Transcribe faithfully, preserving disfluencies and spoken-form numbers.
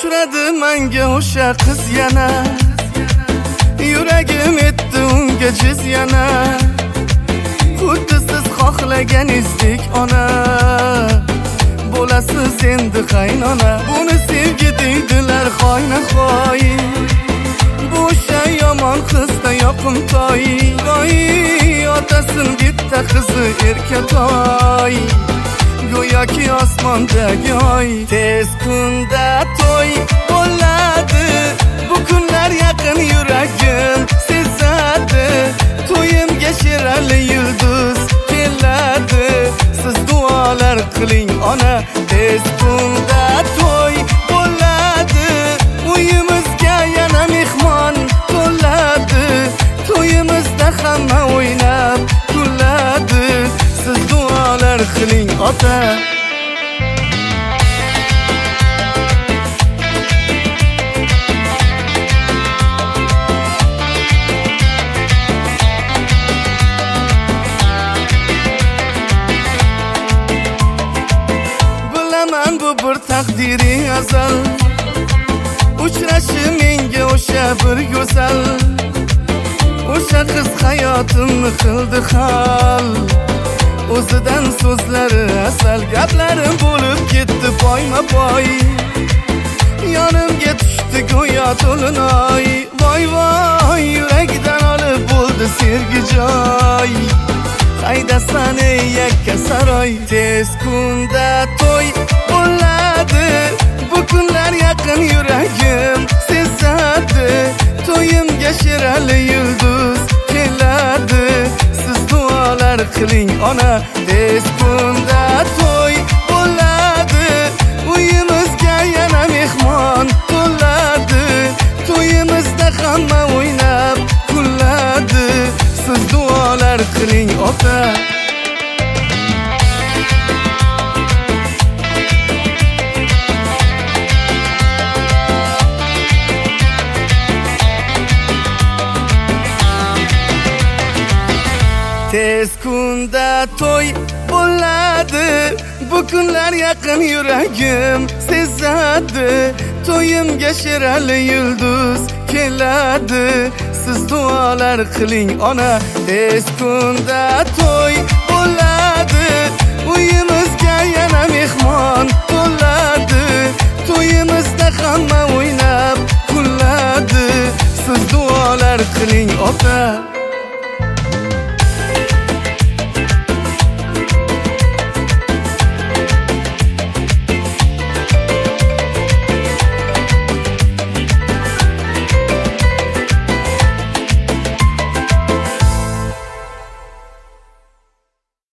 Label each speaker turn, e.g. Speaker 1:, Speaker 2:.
Speaker 1: uchradi menga o'sha qiz yana, yuragim etdi unga jiz yana. Xuddi siz xohlaganingizdek ona, bo'lasiz endi qaynona. Buni sevgi deydilar xoyna xoy, bu o'sha yomon qizda yoqimtoy. Voy, otasin bitta qizi erkatoy, go'yoki osmondagi oy. Tez kunda to'y bo'ladi, bu kunlar yaqin yuragim sezadi. To'yimga shirali yulduz keladi, siz duolar qiling ona. Tez kunda to'y bo'ladi, uyimizga yana mehmon to'ladi. To'yimizda hamma o'ynab kuladi, siz duolar qiling ota. Bilaman bu bir taqdiri azal, uchrashi menga o'sha bir go'zal. O'sha qiz hayotimni qildi hal, o'zidan so'zlari asal. Gaplarim bo'lib ketdi poyma-poy, yonimga tushdi go'yo to'linoy. Voy voy, yuragdan olib bo'ldi sevgi joy. Qaydasan ey yakka saroy? Tez kunda to'y bo'ladi, bu kunlar yaqin yuragim sezadi. To'yimga shirali yulduz keladi, siz duolar qiling ona. Tez kunda to'y bo'ladi, uyimizga yana mehmon to'ladi. To'yimizda hamma o'ynab kuladi, siz duolar qiling ota. Tez kunda to'y bo'ladi, bu kunlar yaqin yuragim sezadi. To'yimga shirali yulduz keladi, siz duolar qiling ona. Tez kunda to'y bo'ladi, uyimizga yana mehmon to'ladi. To'yimizda hamma o'ynab kuladi, siz duolar qiling ota.